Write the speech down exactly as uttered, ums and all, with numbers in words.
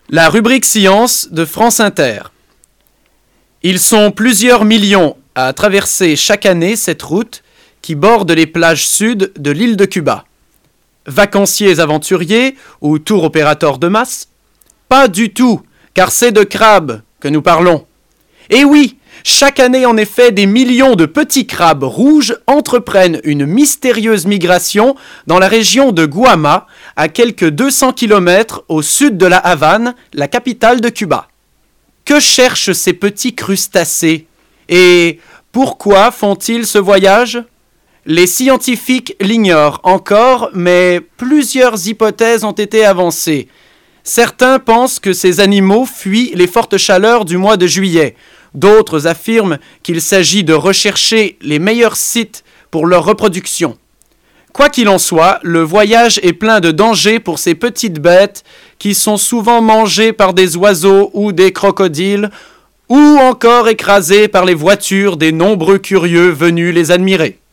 La rubrique science de France Inter. Ils sont plusieurs millions à traverser chaque année cette route qui borde les plages sud de l'île de Cuba. Vacanciers aventuriers ou tour opérateurs de masse? Pas du tout, car c'est de crabes que nous parlons. Et oui, chaque année en effet, des millions de petits crabes rouges entreprennent une mystérieuse migration dans la région de Guama, à quelques deux cents kilomètres au sud de la Havane, la capitale de Cuba. Que cherchent ces petits crustacés? Et pourquoi font-ils ce voyage? Les scientifiques l'ignorent encore, mais plusieurs hypothèses ont été avancées. Certains pensent que ces animaux fuient les fortes chaleurs du mois de juillet. D'autres affirment qu'il s'agit de rechercher les meilleurs sites pour leur reproduction. Quoi qu'il en soit, le voyage est plein de dangers pour ces petites bêtes qui sont souvent mangées par des oiseaux ou des crocodiles, ou encore écrasées par les voitures des nombreux curieux venus les admirer.